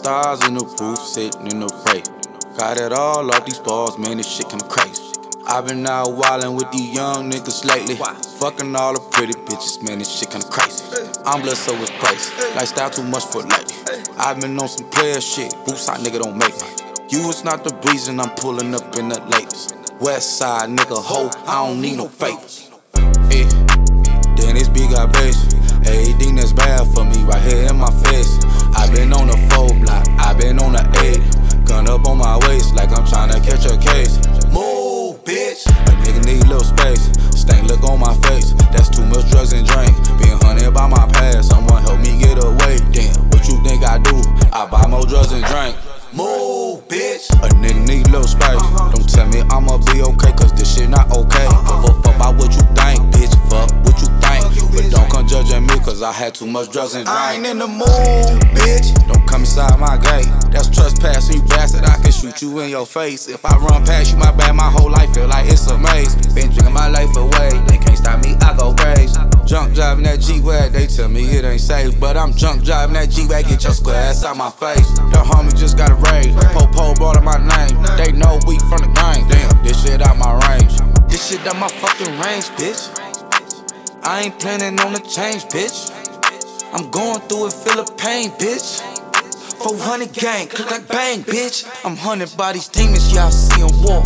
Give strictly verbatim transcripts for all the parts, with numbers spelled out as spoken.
stars in the roof, sitting in the rain. Got it all off these balls, man, this shit kinda crazy. I've been out wildin' with these young niggas lately. Fucking all the pretty bitches, man, this shit kinda crazy. I'm blessed, so it's crazy. Lifestyle too much for lately. I've been on some player shit, boots out, nigga, don't make me. You is not the reason I'm pulling up in the latest. West side, nigga, ho, I don't need no favors. Yeah. Then this beat got bass. Everything that's bad for me right here in my face. I been on the four block, I been on the eight. Gun up on my waist like I'm tryna catch a case. Move, bitch. A nigga need little space. Stank look on my face. That's too much drugs and drink. Being hunted by my past. Someone help me get away. Damn, what you think I do? I buy more drugs and drink. Move, bitch. A nigga need little space. Don't tell me I'ma be okay, cause this shit not okay. Give a fuck about what you think, bitch. Fuck what you think. But don't come judging me, cause I had too much drugs and drink. I ain't in the mood, bitch. Don't come inside my gate. That's trespassing, you bastard. I can shoot you in your face. If I run past you, my bad, my whole life feel like it's a maze. Been drinking my life away, they can't stop me, I go crazy. Junk driving that G-Wag, they tell me it ain't safe. But I'm junk driving that G-Wag, get your square ass out my face. The homie just got a raise, Po-Po brought up my name. They know we from the gang, damn, this shit out my range. This shit out my fucking range, bitch. I ain't planning on the change, bitch. I'm going through it, feel the pain, bitch. four hundred gang, click like bang, bitch. I'm hunted by these demons, y'all see them walk.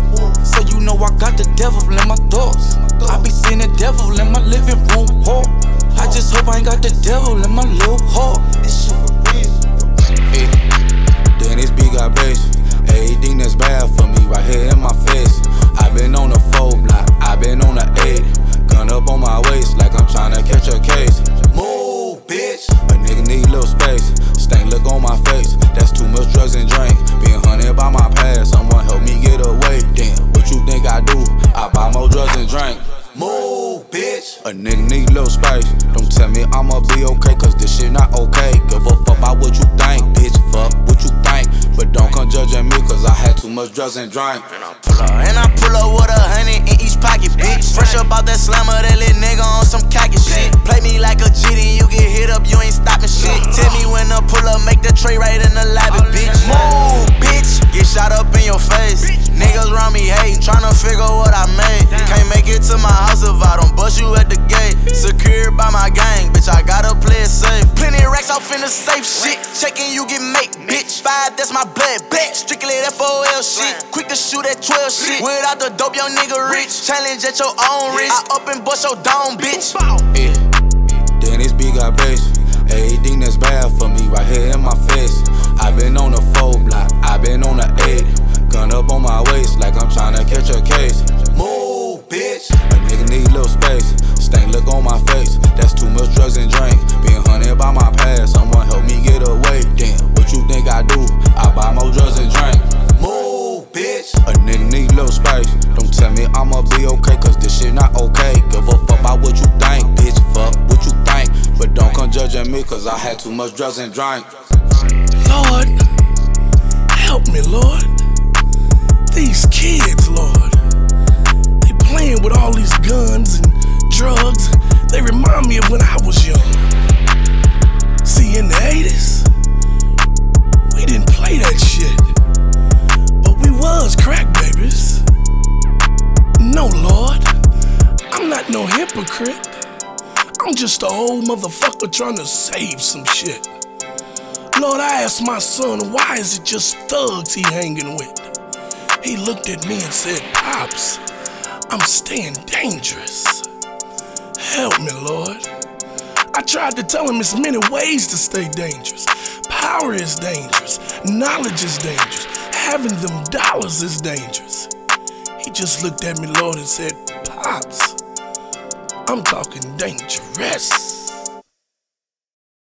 So you know I got the devil in my thoughts. I be seeing the devil in my living room hall. I just hope I ain't got the devil in my little heart. This shit for real. Yeah. Then this beat got bass. Everything that's bad for me right here in my face. I been on the four block, I been on the eight. Gun up on my waist like I'm tryna catch a case. Move, bitch. A nigga need little space. Stank look on my face. That's too much drugs and drink. Being hunted by my past. Someone help me get away. Damn, what you think I do? I buy more drugs and drink. Move, bitch. A nigga need little space. Don't tell me I'ma be okay, cause this shit not okay. Give a fuck about what you think, bitch. Fuck what you think. But don't come judging me, cause I had too much drugs and drink. And I pull up, and I pull up with a hundred in each pocket, bitch. Fresh up out that slammer, that little nigga on some cocky shit. Play me like a G, then you get hit up, you ain't stopping shit. Tell me when to pull up, make the tray right in the lobby, bitch. Move, bitch. Get shot up in your face. Niggas around me hating, tryna figure what I made. Can't make it to my house if I don't bust you at the gate. Secured by my gang, bitch, I gotta play it safe. Plenty racks off in the safe shit. Checking you get make, bitch. Five, that's my blood, bitch. Strictly F O L shit. Quick to shoot at twelve shit. Without the dope, young nigga rich. Challenge at your own risk. I up and bust your dome, bitch. Yeah. Then this beat got bass. Everything that's bad for me right here in my face. I been on the four block, I been on the eight. Gun up on my waist like I'm tryna catch a case. Move, bitch. A nigga need little space. Stank look on my face. That's too much drugs and drink. Being hunted by my past. Someone help me get away. Damn, what you think I do? I buy more drugs and drink. Move, bitch. A nigga need little space. Don't tell me I'ma be okay, cause this shit not okay. Give a fuck about what you think, bitch. Fuck what you think. But don't come judging me, cause I had too much drugs and drink. Lord, help me, Lord. These kids, Lord, they playing with all these guns and drugs. They remind me of when I was young. See, in the eighties, we didn't play that shit, but we was crack babies. No, Lord, I'm not no hypocrite. I'm just a old motherfucker trying to save some shit. Lord, I asked my son, why is it just thugs he hanging with? He looked at me and said, Pops, I'm staying dangerous. Help me, Lord. I tried to tell him there's many ways to stay dangerous. Power is dangerous. Knowledge is dangerous. Having them dollars is dangerous. He just looked at me, Lord, and said, Pops, I'm talking dangerous.